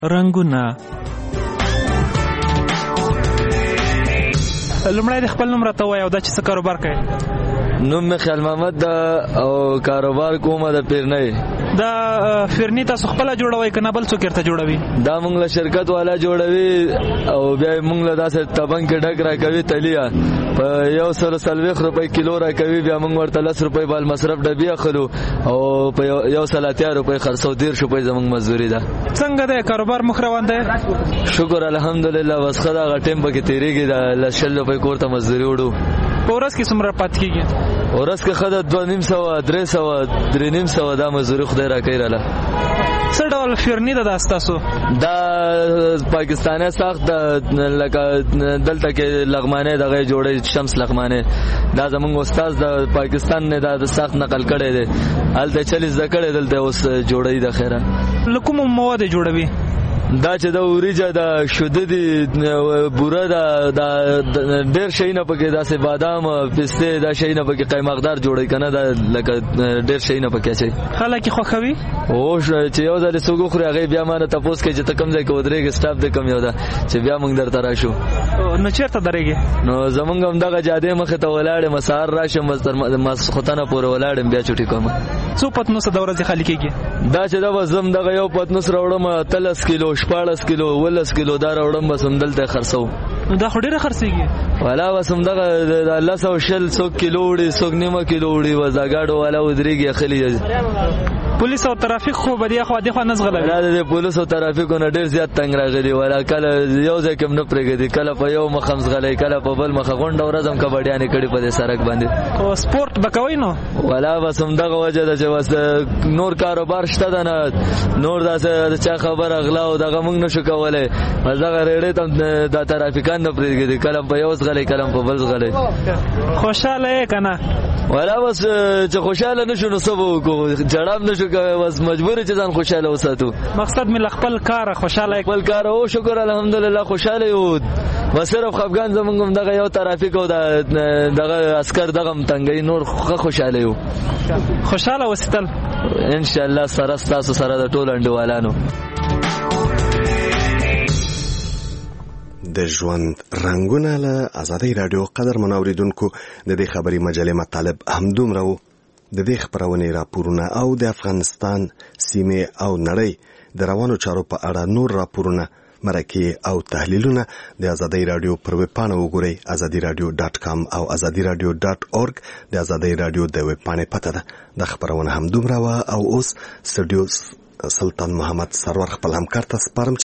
رنگونه. لومړی د خپل نوم راته ووایه او دا چې څه کاروبار کوي؟ نوم مې خیال محمد ده او کاروبار کومه د پیرنۍ. دا فرني تاسو خپل جوړوي کنه بل څوک ورته جوړوي؟ دا موږ له شرکت والا جوړوي او بیا موږ له داسې تبنګ کې ډک را کوي تلیا په 140 روپۍ کیلو را کوي، بیا موږ ورته 10 روپۍ بال مصرف ډبي اخلو او په 130 روپۍ خرڅو 13 روپۍ زموږ مزدوري ده. څنګه ده کاروبار مخ روان دی؟ شکر الحمدلله. بس خدا غټیم پکې تیریږي د 100 روپۍ کوړه مزدوري وړو. په ورځ کې څومره پات کیږي؟ ورځ کې خدا 200 300 300 دا مزدوري خدای را کوي. رااله څه ډول فرني ده تاسو؟ دا پاکستاني ساخت لکه دلته کې لغمانه دغه جوړې شمس لغمانه دا زمونږ استاد د پاکستان نه دا ساخت نقل کړي دي، الته 40 ذکر دلته اوس جوړې د خیره. لکه کوم مواد جوړوي؟ دا چې د اوریجه د شوده دي بوره دا ډېر شي نه پکې داسې بادام پسته دا شي نه پکې قیماقدار جوړي کنه دا لکه ډېر شي نه پکې شي. خلک خوخوي او چې یو ځل سوګو خوري هغه بیا مانه تاسو کې چې تکم ځای کې ودرېږي سټاف د کم یو دا چې بیا موږ درته راشو. نو چیرته درېږي؟ نو زمونږ هم دغه جاده مخه ته ولاړې مسار راشم مسختانه پورې ولاړم بیا چټي کوم. څو پتنوس د ورځې خالي کېږي؟ دا چې دا وزم دغه یو پتنوس راوړم 30 کیلو 14 کیلو 12 کیلو دا راوړم بس هم دلته خرڅو. نو دا خو ډیره خرڅيږي. والا بس هم دغه 100 کیلو وړي 100 نیمه کیلو وړي وزا گاډو والا ودرېږي خلی. پولیس او ترافیک خو بدیه خو د خو نزغلوي. دا د پولیس او ترافیکو نه ډیر زیات تنگ راغلي ولا کله یو ځکه نه پرېږدي کله په یو مخ مزغلې کله په بل مخ غونډه ورځم کبډیانه کړي په سړک باندې. او سپورت بکوي نو والا بس هم دغه وجه ده چې بس نور کاروبار شته نه نور داسه چا خبر اغلا او دغه موږ نشو کولای بس دغه ریډې ته د ترافیکان نه پرېږدي کله په یو ځغلې کله په بل ځغلې. خوشاله کنه والا بس چې خوشاله نشو نو سبو کو جړام نشو کوي بس مجبور چې ځان خوشاله وساتو. مقصد مې خپل کار خوشاله خپل کار او شکر الحمدلله خوشاله یو. بس صرف افغان زمونږ دغه یو ترافیک او دغه عسكر دغه تنګي نور خوشاله یو. خوشاله وستل ان شاء الله سره تاسو سره د ټول انډوالانو. د ژوند رنگونه له آزادۍ رادیو قدر منوریدونکو د دې خبري مجلې مطالب هم دومره وو. د دې خبرونې راپورونه او د افغانستان سیمه او نړۍ د روانو چارو په اړه نور راپورونه مرکه او تحلیلونه د آزادۍ رادیو پر ویب پاڼه وګورئ azadiradio.com او azadiradio.org د آزادۍ رادیو د ویب پاڼې پته ده. د خبرونه هم دومره وا او اوس سټډیو سلطان محمد سرور خپل همکار ته سپارم